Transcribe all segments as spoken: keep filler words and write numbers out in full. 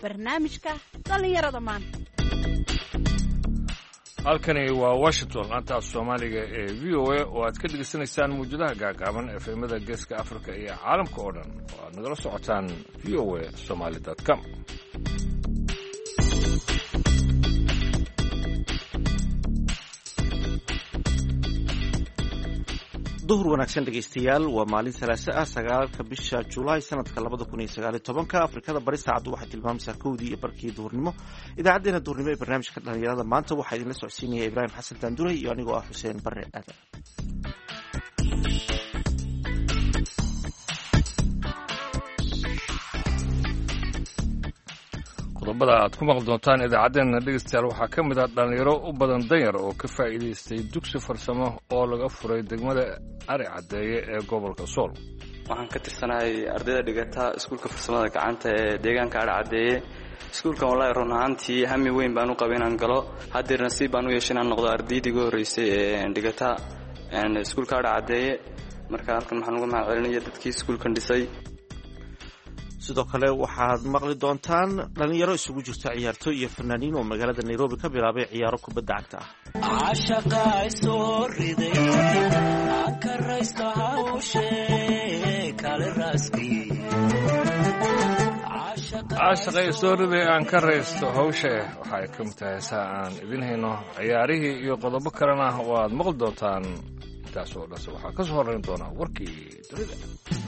barnaamijka dhallinyarada maanta. halkani waa Washington laanta Soomaaliga ee V O A oo aad ka dhageysanaysaan muujadaha gaagaaban F M-da Geeska Afrika iyo caalamka oo dhan oo aad nagala socotaan v o a somali dot com. duhur wanaagsan dhegeystayaal waa maalin salaasa ah sagaalka bisha Juulaay sanadka labada kun iyo sagaal iyo tobanka Afrikada bari saacadu waxay tilmaamaysaa kowdii iyo barkii duhurnimo. idaacadeena duhurnimo ee barnaamijka dhalinyarada maanta waxaa idinla socodsiinaya Ibraahim Xasan Daandure iyo anigoo ah Xuseen Barre Aadan. qodobada aad ku maqli doontaan idaacadeena dhegeystayaal waxaa ka mid ah dhalinyaro u badan danyar oo ka faa'iidaystay dugsi farsamo oo laga furay degmada Ari Cadeeye ee gobolka Sool. waxaan ka tirsanahay ardayda dhigata iskuulka farsamada gacanta ee deegaanka Ari Cadeeye. iskuulkan wallahi run ahaantii hami weyn baan u qabay inaan galo, haddii nasiib baan u yeeshay inaan noqdo ardaydii ugu horreysay ee dhigata iskuulka Ari Cadeeye. marka halkan waxaan uga mahad celinayaa dadkii iskuulkan dhisay. sidoo kale waxaad maqli doontaan dhalinyaro isugu jirta ciyaartooy iyo fanaaniin oo magaalada Nairobi ka bilaabay ciyaaro kubadda cagta ah. caashaqay soo riday aan ka raysto hawshe kale raski caashaqay soo riday aan ka raysto hawshe waxay ka mid tahay saa aan idin hayno ciyaarihii iyo qodobo kalena waad maqli doontaan. intaas oo dhan waxaa ka soo horeyn doona warkii dunida.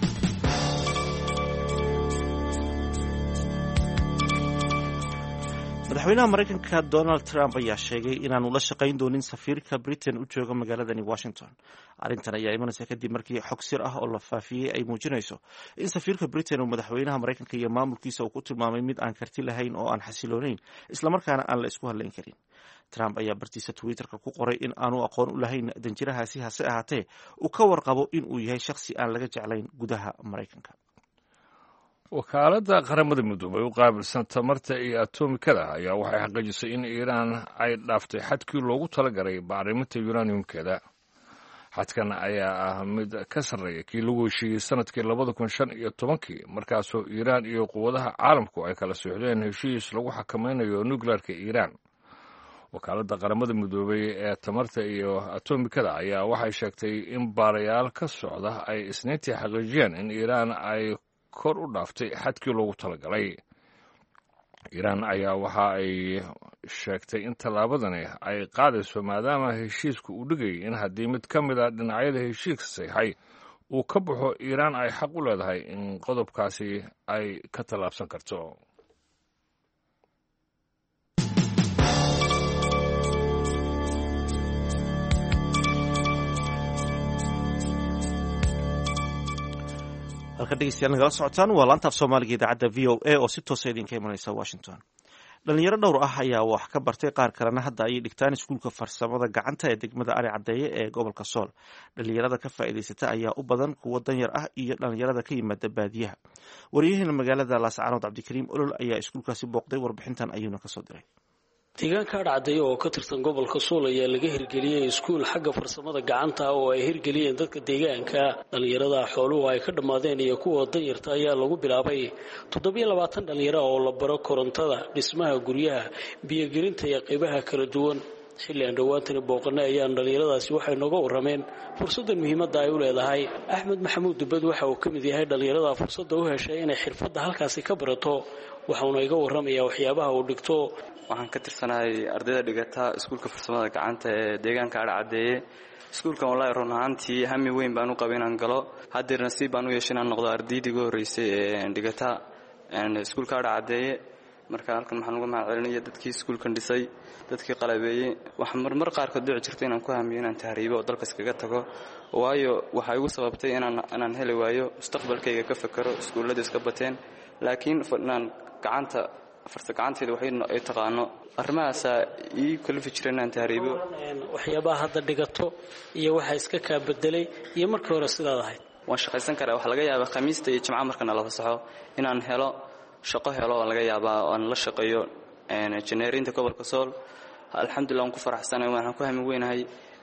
madaxweynaha Mareykanka Donald Trump ayaa sheegay inaanu la shaqayn doonin safiirka Britain u jooga magaaladani Washington. arrintan ayaa imanaysa kadib markii xog sir ah oo la faafiyey ay muujinayso in safiirka Britain uu madaxweynaha Mareykanka iyo maamulkiisa uu ku tilmaamay mid aan karti lahayn oo aan xasiloonayn isla markaana aan la isku hadlayn karin. Trump ayaa bartiisa Twitter-ka ku qoray in aanu aqoon u lahayn danjirahaasi hase ahaatee uu ka warqabo in uu yahay shakhsi aan laga jeclayn gudaha Mareykanka. wakaaladda qaramada midoobay u qaabilsan tamarta iyo atomikada ayaa waxay xaqiijisay in Iiraan ay dhaaftay xadkii loogu talagalay bacriminta uraniumkeeda. xadkan ayaa ah mid ka sarreeya kii lagu heshiiyey sanadkii labada kun shan iyo tobankii markaasoo Iiraan iyo quwadaha caalamku ay kala socdeen heshiis lagu xakameynayo nukleerka Iiraan. wakaaladda qaramada midoobay ee tamarta iyo atomikada ayaa waxay sheegtay in baarayaal ka socda ay isniintii xaqiijiyeen in Iiraan ay kor u dhaaftay xadkii loogu talagalay. Iiraan ayaa waxa ay sheegtay in tallaabadani ay qaadayso maadaama heshiisku uu dhigayay in haddii mid ka mid a dhinacyada heshiiska saxay uu ka baxo Iiraan ay xaq u leedahay in qodobkaasi ay ka tallaabsan karto. halka dhegeystayaal nagala socotaan waa laanta af Soomaaliga idaacadda V O A oo si toos ah idinka imanaysa Washington. dhalinyaro dhowr ah ayaa wax ka bartay qaar kalena hadda ay dhigtaan iskuulka farsamada gacanta ee degmada Ari Cadeeye ee gobolka Sool. dhalinyarada ka faa'iidaysata ayaa u badan kuwa danyar ah iyo dhalinyarada ka yimaada baadiyaha. wariyaheena magaalada Laascaanood Cabdikariim Olol ayaa iskuulkaasi booqday, warbixintan ayuuna ka soo diray. deegaanka Ari Cadeeye oo ka tirsan gobolka Sool ayaa laga hirgeliyay iskuul xagga farsamada gacanta oo ay hirgeliyeen dadka deegaanka. dhalinyarada xooluhu ay ka dhamaadeen iyo kuwa danyarta ayaa lagu bilaabay toddoba iyo labaatan dhalinyaro oo la baro korontada, dhismaha guryaha, biyo-gelinta iyo qaybaha kala duwan. xilli aan dhowaantani booqanay ayaan dhalinyaradaasi waxay nooga warrameen fursaddan muhiimadda ay u leedahay. axmed maxamuud dubad waxa uu ka mid yahay dhalinyarada fursadda u heshay inay xirfadda halkaasi ka barato. waxauna iga warramayaa waxyaabaha uu dhigto. waxaan ka tirsanahay ardayda dhigata iskuulka farsamada gacanta ee deegaanka Ari Cadeeye. iskuulkan wallahi run ahaantii hami weyn baan u qabay inaan galo, haddii nasiib baan u yeeshay inaan noqdo ardaydii ugu horreysay ee dhigata iskuulka Ari Cadeeye. marka halkan waxaan uga mahad celinayaa dadkii iskuulkan dhisay, dadkii qalabeeyey. waxaan marmar qaarkood dhici jirtay inaan ku hamiyo inaan tahriibo oo dalka iskaga tago, waayo waxay igu sababtay inaan inaan heli waayo mustaqbalkayga ka fakaro. iskuullada iska bateen, laakiin inaan gacanta farsa gacanteeda waxay ay taqaano arrimahaasa ii kalifi jireen inaan tahriibo. waxyaabaha hadda dhigato iyo waxa iska ka bedelay iyo markii hore sidaad ahayd. waan shaqaysan karaa. waxa laga yaabaa khamiista iyo jimcaha markaan la fasaxo inaan helo shaqo helo oo laga yaabaa aan la shaqeeyo engineerinta gobolka Sool. alxamdulillah waan ku faraxsanahay, waxaan ku hami weynahay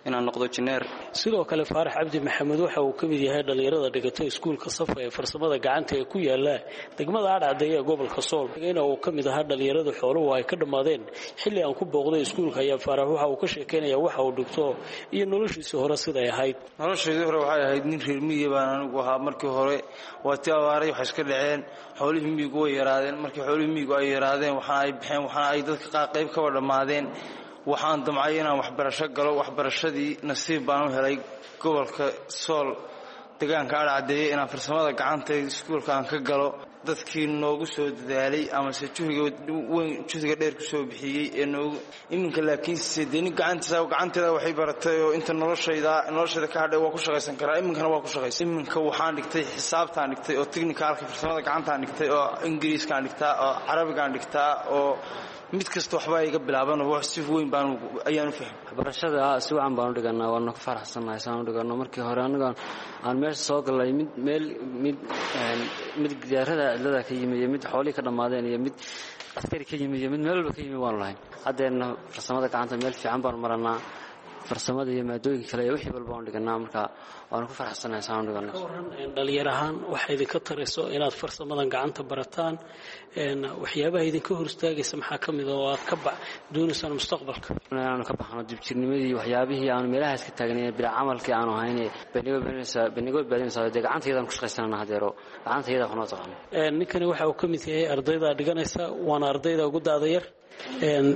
inaan noqdo jineer. sidoo kale faarax cabdi maxamed waxa uu ka mid yahay dhalinyarada dhigata iskuulka safa ee farsamada gacanta ee ku yaala degmada Aadhacdeeye ee gobolka Sool ina uu ka mid ahaa dhalinyarada xooluhu ay ka dhamaadeen xilli aan ku booqday iskuulka ayaa faarax waxa uu ka sheekeynaya waxa uu dhigto iyo noloshiisa hore sida ay ahayd. nolosheedii hore waxay ahayd nin reer miyi baan anigu ahaa markii hore waati awaaray wax iska dhaceen xoolihii miyigu way yaraadeen markii xoolihii miyigu ay yaraadeen waxaan ay bixeen waxaan ay dadka qayb ka dhamaadeen waxaan damcay inaan waxbarasho galo waxbarashadii nasiib baan u helay gobolka Sool deegaanka Aadhacdeeye inaan farsamada gacanta iskuulka aan ka galo dadkii noogu soo dadaalay ama se juhiga weyn juhiga dheer ku soo bixiyay ee noogu iminka laakiin sideen gacantiisa gacanteeda waxay baratay oo inta noloshayda noloshayda ka hadhay waa ku shaqaysan karaa iminkana waa ku shaqaysan iminka waxaan dhigtay xisaabtaan dhigtay oo technicalka farsamada gacanta aan dhigtay oo ingiriiska aan dhigtaa oo carabiga aan dhigtaa oo mid kasta waxba iga bilaaban oo wax si weyn baan ayaan u fahmay waxbarashada si wacan baan u dhiganaa waan ku faraxsanahay saan u dhigano markii hore anaga aan meesha soo galay mid meel mid mid diyaarada cilada ka yimid mid xooli ka dhamaadeen iyo mid askari ka yimid mid meel walba ka yimid waan lahayn hadeena farsamada gacanta meel fiican baan maranaa farsamada iyo maadooyinka kale wixii walba aan dhiganaa marka waan ku faraxsanahay saan u dhigano dhalinyaro ahaan waxa idinka tarayso inaad farsamadan gacanta barataan een waxyaabaha idinka hor istaagaysa maxaa kamid ah oo aad ka bax doonaysaan mustaqbalka inaan ka baxno dibjirnimadii waxyaabihii aan meelaha iska taagnay bila camalkii aan ahayn banigo baniisa banigo baniisa gacantaydan ku shaqaysanaa hadeero gacantayda waxna taqaan een ninkani waxa uu kamid yahay ardayda dhiganaysa waana ardayda ugu daada yar een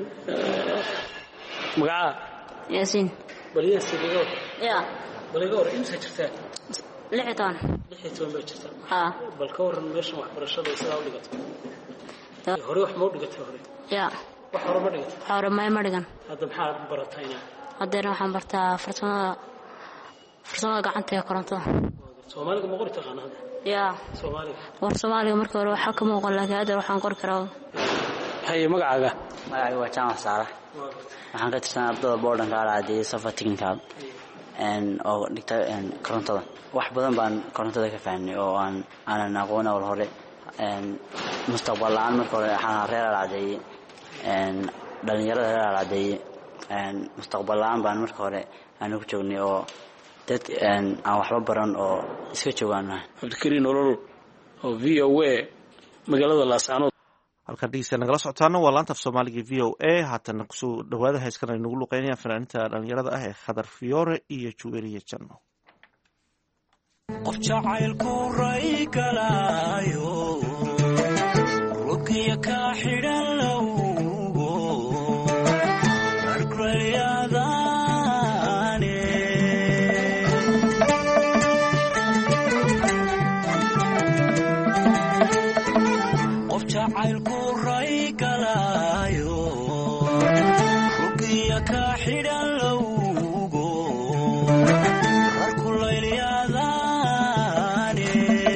magaca Yasin baliya sidigo ya baliga hore imsa jirtaa lixdan lixdan baa jirtaa ha bal ka waran meesha waxbarashada sida u dhigato hore wax ma u dhigatay hore ya wax hore ma dhigatay hore ma ma dhigan hadda maxaad baratayna hadda waxaan bartaa farsamada farsamada gacanta ee korontada Soomaaliga ma qori taqaan hadda ya Soomaaliga war Soomaaliga markii hore waxa ka muuqan laakiin hadda waxaan qori karaa hay magacaaga magacaaga waa Jaamac Saalax waxaan ka tirsanaa ardayda boordanka Aadhacdeeye safa technical een oo dhigta een korontada wax badan baan korontada ka fahmay oo aan aan aqoon oo hore een mustaqbal aan markii hore waxaan reer Aadhacdeeye een dhalinyarada reer Aadhacdeeye een mustaqbal aan baan markii hore aan ku joognay oo dad een aan waxba baran oo iska joogaana Abdikariin Olol oo V O A magaalada Laascaanood halkan dhegeystayaal nagala socotaana waa laanta af Soomaaliga V O A haatan kusoo dhawaada heeskan ay nagu luqeynayaan fanaaniinta dhalinyarada ah ee Khadar Fiore iyo Juweriya Janno qof jacaylku ray galaayo ruqiya ka xidhan lowgo arkrayadaane qof jacaylku ray galaayo ruqiya ka xidhan lowgo arkulaylyadaane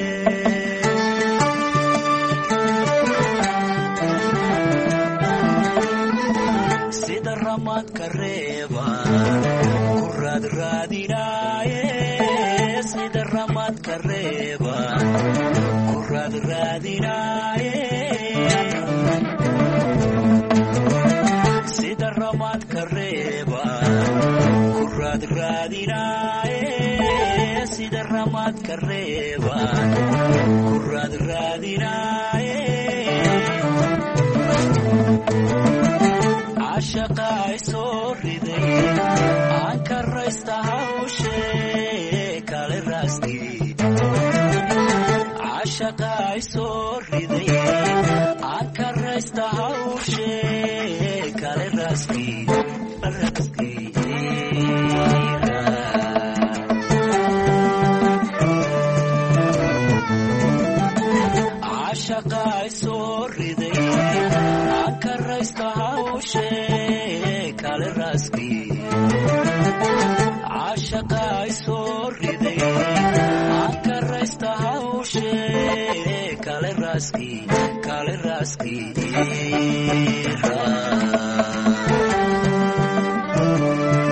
sida ramadka reeba ku raadraadinaaye sida ramadka reeba ku raadraadinaaye sida ramadka reeba ku raadraadinaaye sida ramadka reeba ku raadraadinaaye ashaqa ay soo riday aan ka raysta hawshee kale raastii ashaqa ay soo riday aan ka raysta hawshee kale raastii raastii ashaqa ay soo riday aan ka raysta hawshee kale raastii ashaqa ay soo riday aan ka raysta hawshee kale raastii kale raastii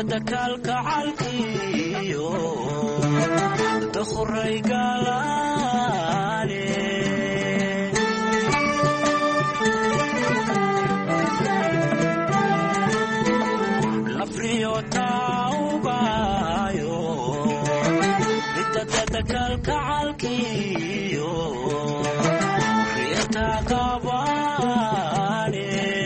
dada kalgacalkiyo dukhray galaane lafriyo taawgayo dada kalgacalkiyo riyata qabaane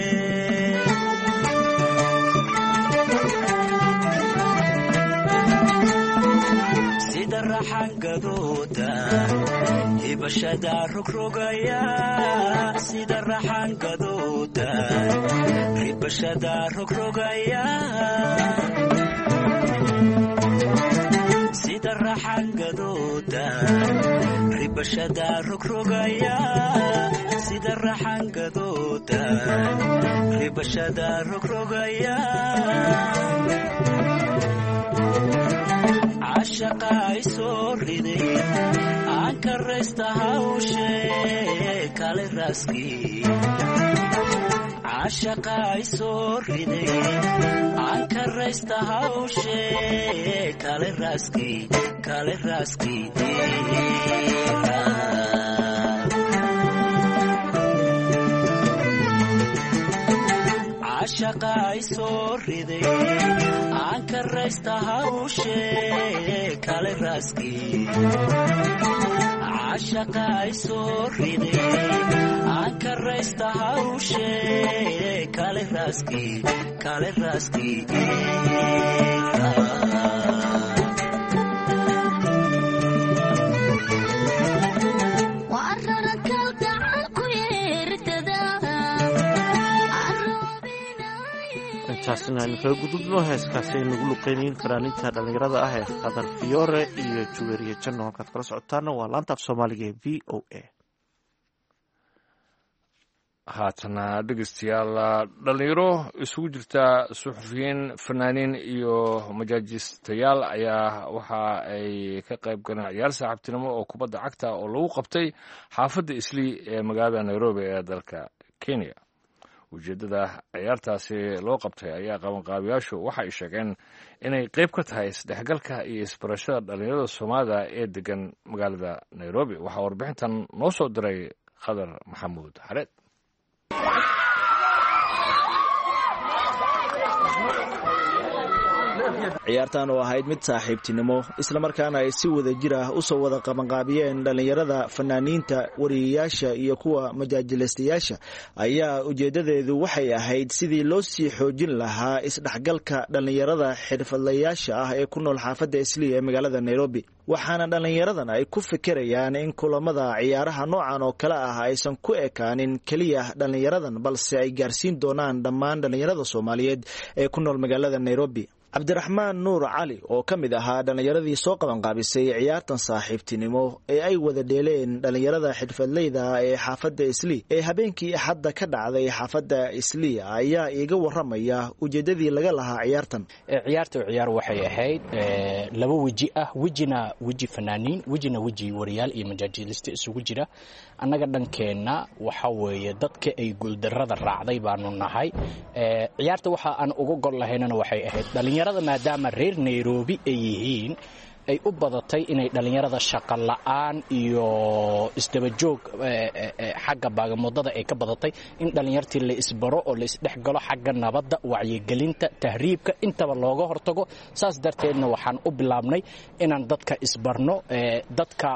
sida raxangadooda hibashada rogrogaya sida raxangadooda hibashada rogrogaya sida raxangadooda ribashada rogrogaya sida raxangadooda ribashada rogrogaya cashaqa ay soo riday aan ka raysta hawshe kale raaskii cashaqa ay soo riday aan ka raysta hawshe kale raaskii kale raaskii cashaqa ay soo riday aan ka raysta hawshe kale raaskii cashaqa ay soo riday aan ka raysta hawshe kale raaskii kale raaskii intaasina aynu kaga gudubno heeskaasi ay nagu luqeynayiin fanaaninta dhallinyarada ah ee qadar fiyoore iyo juweeriye janno halkaad kala socotaana waa laanta af soomaaliga ee v o a haatana dhegeystayaal dhallinyaro isugu jirta suxufiyiin fanaaniin iyo majaajistayaal ayaa waxa ay ka qayb galeen ciyaar saaxiibtinimo oo kubadda cagta oo lagu qabtay xaafadda islii ee magaalada nairobi ee dalka kenya ujeeddada ciyaartaasi loo qabtay ayaa qabanqaabiyaashu waxa ay sheegeen inay qayb ka tahay isdhexgalka iyo isbarashada dhallinyarada soomaalida ee degan magaalada nairobi waxaa warbixintan noo soo diray khadar maxamuud xareed ciyaartan oo ahayd mid saaxiibtinimo islamarkaana ay si wada jir ah usoo wada qabanqaabiyeen dhallinyarada fanaaniinta wariyayaasha iyo kuwa majaajilaystayaasha ayaa ujeedadeedu waxay ahayd sidii loo sii xoojin lahaa isdhexgalka dhallinyarada xirfadlayaasha ah ee ku nool xaafadda islii ee magaalada nairobi waxaana dhallinyaradan ay ku fikirayaan in kulamada ciyaaraha noocan oo kale ah aysan ku ekaanin keliya dhallinyaradan balse ay gaarsiin doonaan dhammaan dhallinyarada soomaaliyeed ee ku nool magaalada nairobi cabdiraxmaan nuur cali oo ka mid ahaa dhallinyaradii soo qabanqaabisay ciyaartan saaxiibtinimo ee ay wada dheeleen dhallinyarada xirfadleyda ee xaafadda islii ee habeenkii axadda ka dhacday xaafadda islii ayaa iiga waramaya ujeedadii laga lahaa ciyaartan ciyaarta ciyaar waxay ahayd laba weji ah wejina weji fanaaniin wejina weji wariyaal iyo majaajiliste isugu jira annaga dhankeenna waxa weeye dadka ay guuldarrada raacday baanu nahay ciyaarta waxa aan uga gol lahaynana waxay ahayd dhallinyarada maadaama reer nairobi ay yihiin ay u badatay inay dhallinyarada shaqo la'aan iyo isdabajoog xagga baagamoodada ay ka badatay in dhallinyartii la isbaro oo la isdhexgalo xagga nabadda wacyigelinta tahriibka intaba looga hortago saas darteedna waxaan u bilaabnay inaan dadka isbarno dadka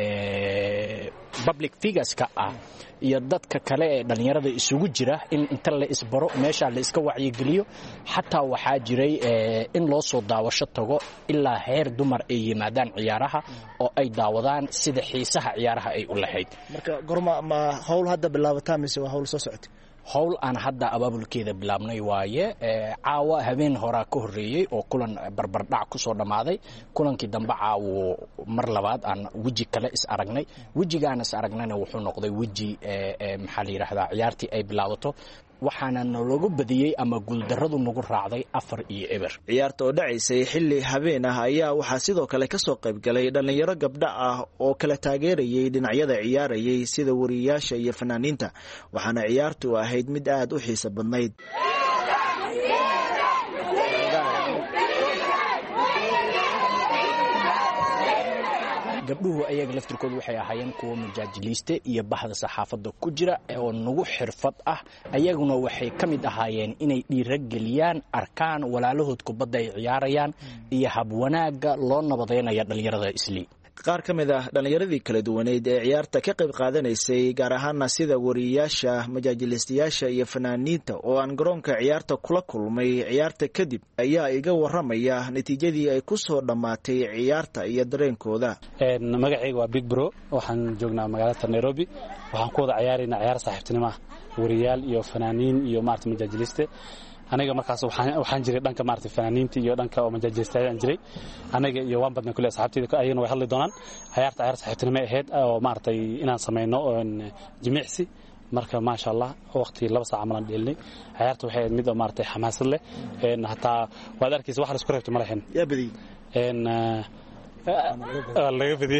public figureska ah iyo dadka kale ee dhallinyarada isugu jira in inta la isbaro meesha la iska wacyigeliyo xataa waxaa jiray in loo soo daawasho tago ilaa heer dumar ay yimaadaan ciyaaraha oo ay daawadaan sida xiisaha ciyaaraha ay u lahayd marka gorma ma hawl hadda bilaabataa mise waa hawl soo socotay howl aan hadda abaabulkeeda bilaabnay waaye caawa habeen horaa ka horreeyey oo kulan barbardhac ku soo dhammaaday kulankii dambe caawo mar labaad aan weji kale is aragnay wejigaan is aragnayna wuxuu noqday weji maxaa la yidhaahdaa ciyaartii ay bilaabato waxaana nalagu badiyey ama guuldarradu nagu raacday afar iyo eber ciyaarta oo dhacaysay xilli habeen ah ayaa waxaa sidoo kale ka soo qayb galay dhallinyaro gabdha ah oo kala taageerayay dhinacyada ciyaarayay sida wariyayaasha iyo fanaaniinta waxaana ciyaartu ahayd mid aad u xiiso badnayd gabdhuhu ayaga laftirkooda waxay ahaayeen kuwa majaajiliiste iyo bahda saxaafadda ku jira oo nagu xirfad ah ayaguna waxay ka mid ahaayeen inay dhiirageliyaan arkaan walaalahood kubadda ay ciyaarayaan iyo hab wanaagga loo nabadeynaya dhallinyarada islii qaar ka mid ah dhallinyaradii kala duwaneyd ee ciyaarta ka qayb qaadanaysay gaar ahaana sida wariyayaasha majaajilistayaasha iyo fanaaniinta oo aan garoonka ciyaarta kula kulmay ciyaarta kadib ayaa iga waramaya natiijadii ay ku soo dhammaatay ciyaarta iyo dareenkooda. magacayga waa Big Bro waxaan joognaa magaalada Nairobi waxaan ku wada ciyaaraynaa ciyaar saaxiibtinimo ah wariyaal iyo fanaaniin iyo maarta majaajiliste aniga markaas waxaan waxaan jiray dhanka maartay fanaaniinta iyo dhanka oo majaajilistayaan jiray aniga iyo waan badna kulay asxaabtayda ayagana way hadli doonaan ciyaarta ciyaar saaxiibtinimo ahayd oo maartay inaan sameeyno oo jimicsi marka ma sha Allah waqti laba saac amalan dheelnay ciyaarta waxay mid oo maartay xamaasad leh een hataa waad arkaysaa wax la isku reebtay malahan yaa badi een laga badi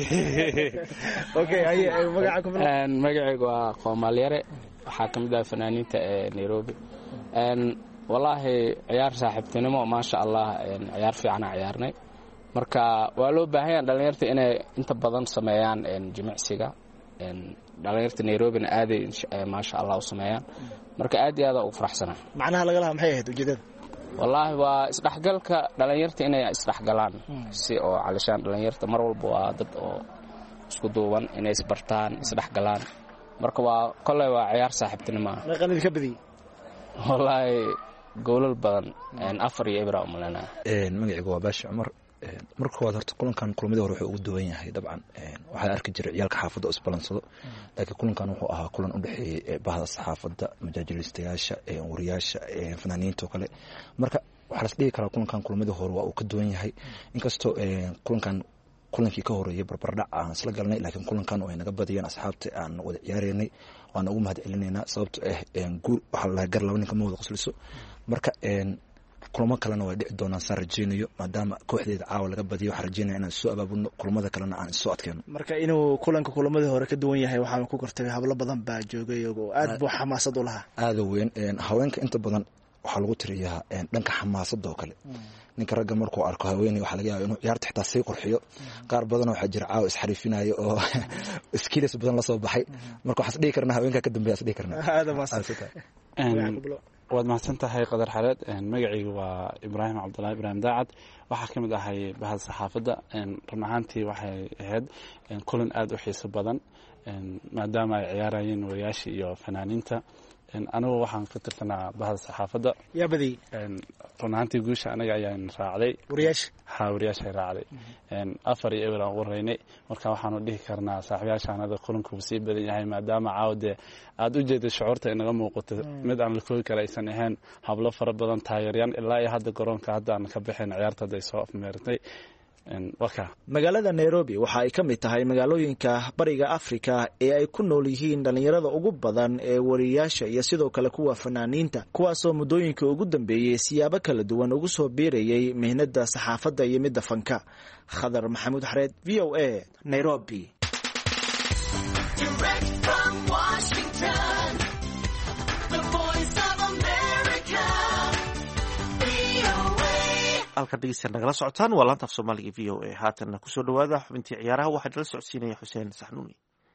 okay ay magaca ku een magacaygu waa Qoomaal Yare waxa kamid ah fanaaniinta ee Nairobi een wallahi ciyaar saaxiibtinimo ma sha Allah een ciyaar fiican ciyaarnay marka waa loo baahan yahay dhalinyarta inay inta badan sameeyaan een jimicsiga een dhalinyarta Nairobi aad ma sha Allah u sameeyaan marka aad iyo aad u faraxsanahay macnaha laga lahaa maxay ahayd ujeedada wallahi waa isdhaxgalka dhalinyarta inay isdhaxgalaan si oo calishaan dhalinyarta mar walba waa dad oo isku duuban inay isbartaan isdhaxgalaan marka waa kulay waa ciyaar saaxiibtinimo maqanid ka badi wallahi goolal badan een afar iyo ibra umlana een magacaygu waa Baashi Cumar een marka waad horta kulankan kulamada hore wuxuu ugu duwan yahay dabcan een waxa arki jiray ciyaalka xaafadda isbalansado laakiin kulankan wuxuu ahaa kulan u dhaxeeyay bahda saxaafadda majaajilistayaasha ee wariyaasha ee fanaaniinta kale marka waxa la isdhihi karaa kulankan kulamada hore waa uu ka duwan yahay inkastoo een kulankan kulankii ka horeeyay barbardhac aan isla galnay laakiin kulankan oo ay naga badiyeen asxaabta aan wada ciyaareynay waan ugu mahad celinaynaa sababtoo ah een guur waxa la gar laba ninka ma wada qosliso marka een kulamo kalena way dhici doonaan saan rajeynayo maadaama kooxdeeda caawa laga badiyo waxaan rajeynaya inaan soo abaabulno kulamada kalena aan soo adkeeno marka inuu kulanka kulamadii hore ka duwan yahay waxaan ku gartay hablo badan baa joogay oo aad buu xamaasad u lahaa aad weyn een haweenka inta badan waxa lagu tiriyaa een dhanka xamaasadda oo kale ninka ragga markuu arko haweeney waxa laga yaabaa inuu ciyaarta xitaa sii qurxiyo qaar badan waxa jira caaw isxariifinayo oo skills badan la soo baxay marka waxa isdhihi karnaa haweenka ka dambeeya isdhihi karnaa aad ma santaa waad mahadsan tahay qadar xareed magacaygu waa Ibraahim Cabdullaahi Ibraahim Daacad waxaa kamid ahay bahda saxaafadda run ahaantii waxay ahayd kulan aad u xiiso badan maadaama ay ciyaarayeen wariyaasha iyo fanaaniinta anigu waxaan ka tirsanaa bahda saxaafadda yaa badi run ahaantii guusha anaga ayaan raacday wariyaasha ha wariyaasha raacday afar iyo eber aan wareynay marka waxaanu dhihi karnaa saaxiibayaashaanada kulanku sii badan yahay maadaama caawde aad u jeedo shucuurta inaga muuqato mid aan la koobi kara aysan ahayn hablo fara badan taageerayaan ilaa iyo hadda garoonka hadda aan ka bixin ciyaarta hadda ay soo afmeertay magaalada Nairobi waxa ay ka mid tahay magaalooyinka bariga Afrika ee ay ku nool yihiin dhalinyarada ugu badan ee wariyaasha iyo sidoo kale kuwa fanaaniinta kuwaasoo muddooyinka ugu dambeeyay siyaabo kala duwan ugu soo biirayay mihnada saxaafadda iyo midda fanka. Khadar Maxamuud Xareed V O A Nairobi. halka dhegeysta nagala socotaan waa laanta af Soomaaliga V O A haatanna ku soo dhawaada xubintii ciyaaraha waxaa nala socodsiinaya Xuseen Saxnuuni.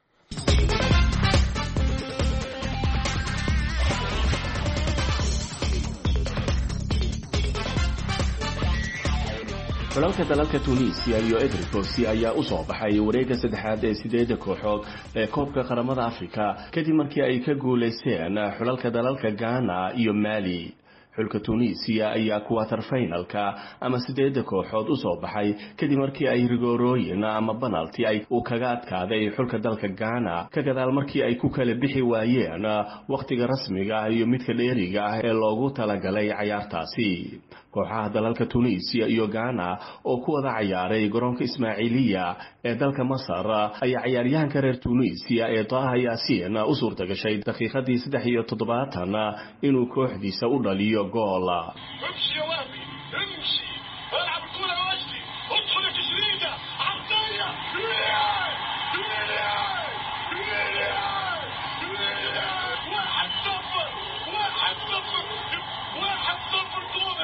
xulalka dalalka Tunisia iyo Ivory Coast ayaa u soo baxay wareegga saddexaad ee sideed kooxood ee koobka qaramada Afrika kadib markii ay ka guuleysteen xulalka dalalka Ghana iyo Mali. xulka Tunisia ayaa quarter finalka ama sideed kooxood u soo baxay kadib markii ay rigoorooyin ama penalty ay u kaga adkaaday xulka dalka Ghana ka gadaal markii ay ku kala bixi waayeen waqtiga rasmiga ah iyo midka dheeriga ah ee loogu talagalay ciyaartaasi. kooxaha dalalka Tunisia iyo Ghana oo ku wada ciyaaray garoonka Ismaaciiliya ee dalka Masar ayaa ciyaaryahanka reer Tunisia ee Taha Yasin u suurta gashay daqiiqadii saddex iyo toddobaatan inuu kooxdiisa u dhaliyo gool.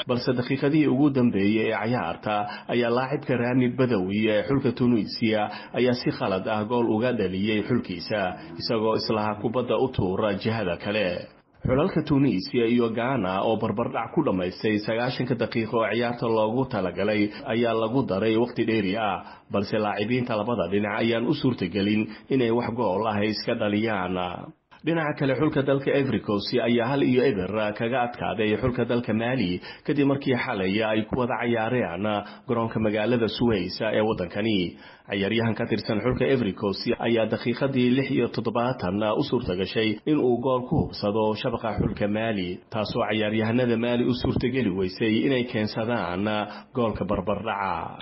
balse daqiiqadihii ugu dambeeyey ee cayaarta ayaa laacibka Rani Badawi ee xulka Tunisia ayaa si khalad ah gool uga dhaliyay xulkiisa isagoo islaha kubadda u tuura jihada kale. xulalka Tunisia iyo Ghana oo barbardhac ku dhamaystay sagaashanka daqiiqo oo ciyaarta loogu talagalay ayaa lagu daray waqti dheeri ah balse laacibiinta labada dhinac ayaan u suurtagelin inay wax gool ah iska dhaliyaan. dhinaca kale xulka dalka Ivory Coast ayaa hal iyo eber kaga adkaaday xulka dalka Mali kadib markii xalay ay ku wada ciyaareen garoonka magaalada Suez ee wadankani. ciyaaryahan ka tirsan xulka Ivory Coast ayaa daqiiqadii lix iyo toddobaatan u suurtagashay in uu gool ku hubsado shabaqa xulka Mali taasoo ciyaaryahanada Mali u suurtageli weysay inay keensadaan goolka barbardhaca.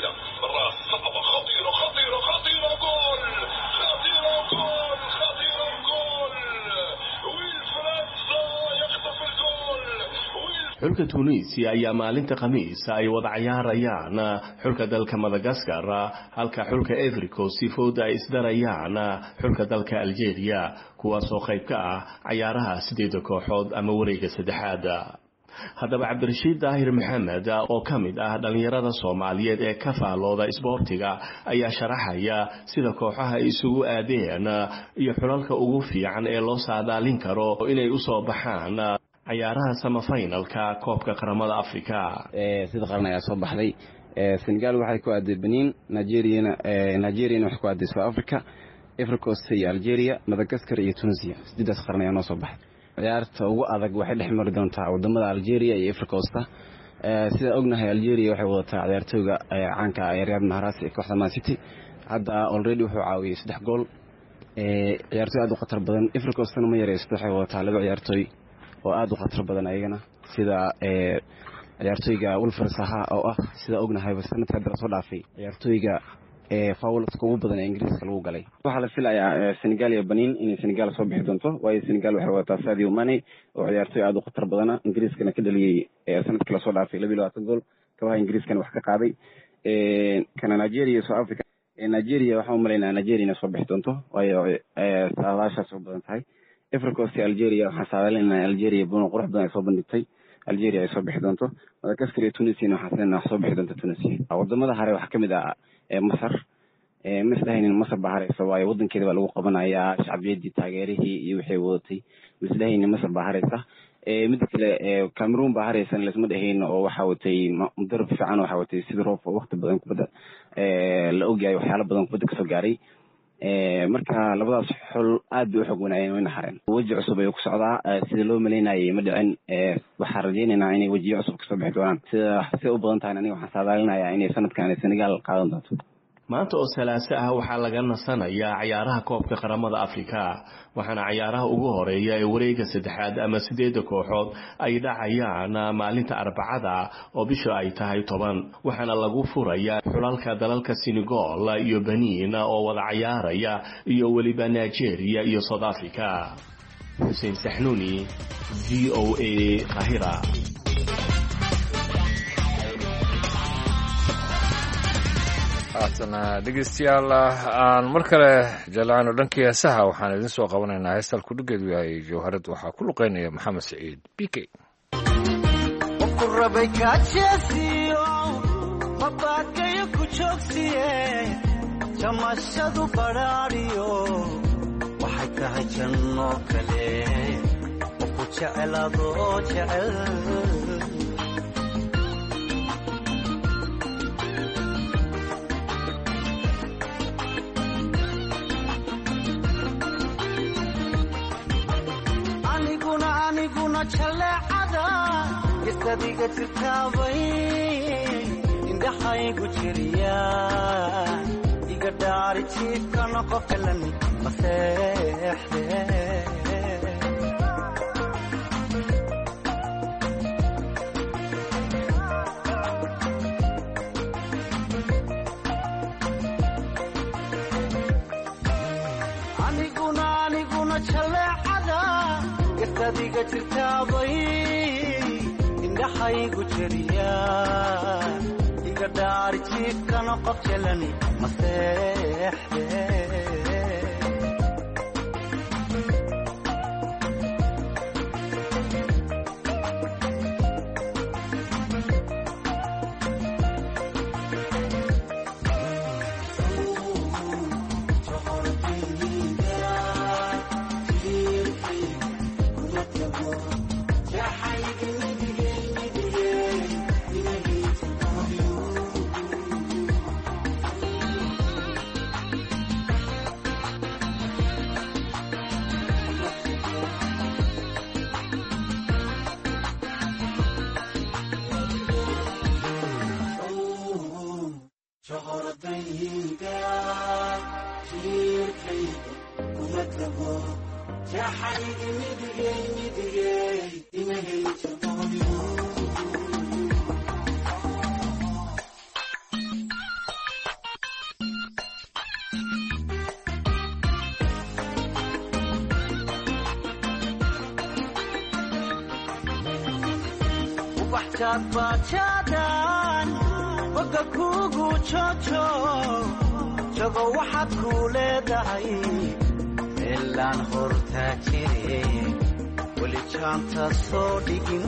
xulka Tunisia ayaa maalinta Khamiis ay wada ciyaarayaan xulka dalka Madagascar halka xulka Ivory Coast fooda ay isdarayaan xulka dalka Algeria kuwaas oo qayb ka ah ciyaaraha sideed kooxood ama wareegga saddexaad. haddaba Cabdirashiid Daahir Maxamed oo kamid ah dhalinyarada Soomaaliyeed ee ka faalooda isboortiga ayaa sharaxaya sida kooxaha ay isugu aadeen iyo xulalka ugu fiican ee loo saadaalin karo inay u soo baxaan ciyaaraha semifinalka koobka qaramada Afrika. ee sida qaran ayaa soo baxday. ee Senegal waxay ku aaday Benin, Nigeria ee Nigeria waxay ku aaday South Africa, Ivory Coast iyo Algeria, Madagascar iyo Tunisia. sidaas qaran ayaa soo baxday. ciyaarta ugu adag waxay dhex mari doontaa wadamada Algeria iyo Ivory Coast. ee sida ognahay Algeria waxay wadataa ciyaartooyga caanka ah Riyad Mahrez ee kooxda Man City. hadda already wuxuu caawiyay saddex gool. ee ciyaartooy aad u khatar badan. Ivory Coast ma yareysto waxay wadataa laba ciyaartooy oo aad u khatar badan ayagana sida ee ciyaartooyga Wilfred Zaha oo ah sida ognahay sanadka hadda soo dhaafay ciyaartooyga ee fawlka ugu badan ee Ingiriiska lagu galay. waxa la filayaa Senegal iyo Benin in Senegal soo bixi doonto waayo Senegal waxay wadataa Sadio Mane oo ciyaartooy aad u khatar badan Ingiriiskana ka dhaliyay sanadkii la soo dhaafay laba iyo labaatan gool kabaha Ingiriiskana wax ka qaaday. ee kana Nigeria iyo South Africa. ee Nigeria waxa uu maleynaa Nigeria inay soo bixi doonto waayo ee saadaasha soo badan tahay. Ivory Coast iyo Algeria waxaa saadaalinaya Algeria buuna qurux badan ay soo bandhigtay. Algeria ay soo bixi doonto. Madagascar iyo Tunisia waxaa seenaa soo bixi doonto Tunisia. wadamada hore waxaa kamid ah ee Masar. ee misdahaynin Masar baa hareysa waayo wadankeeda baa lagu qabanayaa shacbiyadii taageerihii iyo wixii wadatay. misdahaynin Masar baa hareysa. ee mid kale ee Cameroon baa hareysa lasma dhahayn oo waxa watay mudarrib fiican waxa watay sida roof waqti badan kubadda ee la ogyahay waxyaalo badan kubadda ka soo gaaray. ee marka labadaas xul aad u xoog wanaayeen way nahareen. waji cusub ay ku socdaa sida loo maleynayay ma dhicin. ee waxa rajaynaynaa inay waji cusub ka soo bixi doonaan sida si u badan tahay aniga waxaan saadaalinayaa inay sanadkan Senegal qaadan doonto. maanta oo Salaaso ah waxaa laga nasanayaa ciyaaraha koobka qaramada Afrika waxaana ciyaaraha ugu horeeya ee wareegga saddexaad ama sideed kooxood ay dhacayaan maalinta Arbacada oo bisha ay tahay toban waxaana lagu furayaa xulalka dalalka Senegal iyo Benin oo wada ciyaaraya iyo waliba Nigeria iyo South Africa. Hussein Sahnuni, V O A Qahira. haatana dhegeystayaal aan mar kale jalaano dhankii heesaha waxaan idin soo qabanaynaa heestal ku dhigeedu yahay jawharad waxaa ku luqeynaya maxamed saciid b k. jamashadu badhaadhiyo waxay tahay janno kale oo ku jecelaadoo jecel jaleecada isadiga jirtaabay indhaxaygu jiriya iga dhaari jiifka noqo filan maseexde aniguna aniguna jaleecada adiga jirtaabay indhaxaygu jiriya iga dhaari jiifkana qof jelani maseexde bajadan oga kugu jojo jogo waxaad ku leedahay meelaan horta jire weli jaanta soo dhigin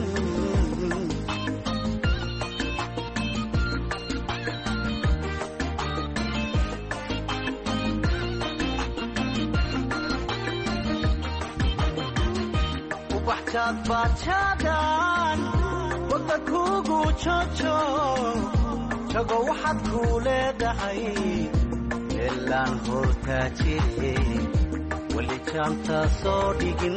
ubaxjaad bajadan oga kugu jojo jogo waxaad ku leedahay meelaan horta jire weli jaanta soo dhigin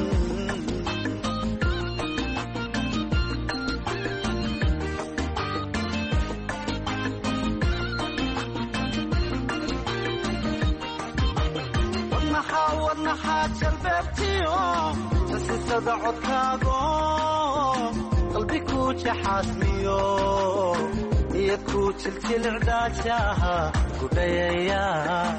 wadnaxaa wadnaxaa jalbeebtiyo sasisada codkaago qalbi ku jaxaasmiyo niyad ku jiljilicdaajaha gudhayaya